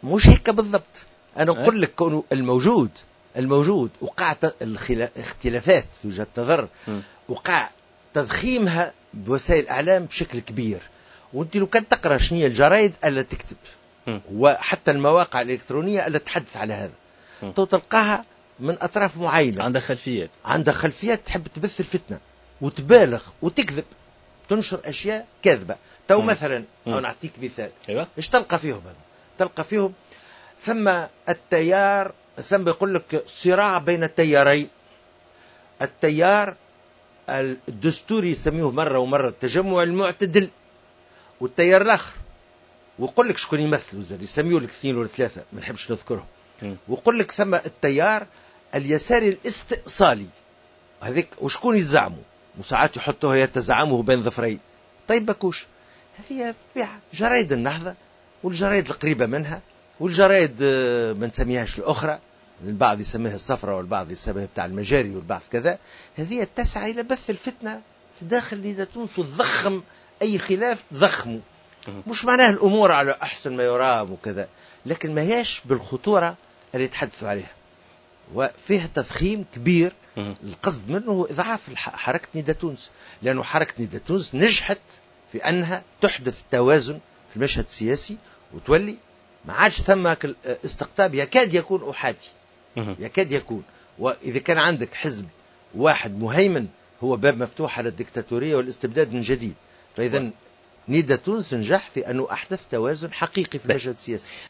مش هيك بالضبط. أنا أقول لك كونه الموجود وقع اختلافات في وجهة نظر، وقع تضخيمها بوسائل الإعلام بشكل كبير. وانت لو كان تقرأ شنية الجرائد ألا تكتب، وحتى المواقع الإلكترونية ألا تحدث على هذا، تلقاها من أطراف معينة، عندها خلفيات تحب تبث الفتنة وتبالغ وتكذب، تنشر أشياء كاذبة. تو مثلا أو نعطيك مثال، إيش تلقى فيهم هذا؟ تلقى فيهم ثم التيار، ثم يقول لك صراع بين التيارين، التيار الدستوري يسميه مرة ومرة التجمع المعتدل، والتيار الآخر، ويقول لك شكون يمثل وزر يسميه لك 2 ولا 3 ما نحبش نذكرهم، ويقول لك ثم التيار اليساري الاستئصالي هذيك، وشكون يتزعموا وساعات يحطوها يتزعمه بين ظفرين. طيب بكوش هذه طبيعة جرايد النهضة والجرايد القريبة منها والجرايد ما نسميهاش الأخرى، البعض يسميها الصفراء والبعض يسميها بتاع المجاري والبعض كذا، هذه تسعى إلى بث الفتنة في داخل ليدة تونس وتضخم أي خلاف تضخمه. مش معناه الأمور على أحسن ما يرام وكذا، لكن ما هيش بالخطورة اللي يتحدثوا عليها، وفيها تضخيم كبير. القصد منه إضعاف حركة نداء تونس، لأنه حركة نداء تونس نجحت في أنها تحدث توازن في المشهد السياسي، وتولي ما عادش ثم استقطاب يكاد يكون أحادي، يكاد يكون. وإذا كان عندك حزب واحد مهيمن هو باب مفتوح على الدكتاتورية والاستبداد من جديد. فإذا نداء تونس نجح في أنه أحدث توازن حقيقي في المشهد السياسي.